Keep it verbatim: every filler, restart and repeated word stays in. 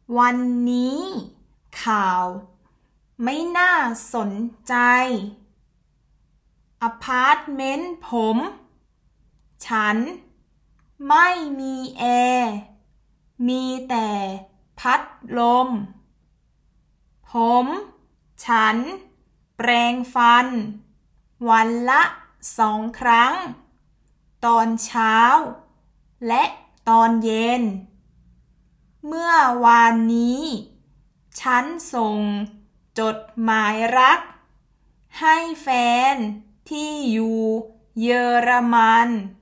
วันนี้ข่าวไม่น่าสนใจอพาร์ตเมนต์ผมฉันไม่มีแอร์มีแต่พัดลมผมฉันแปรงฟันวันละสองครั้งตอนเช้าและตอนเย็นเมื่อวานนี้ฉันส่งจดหมายรักให้แฟนที่อยู่เยอรมัน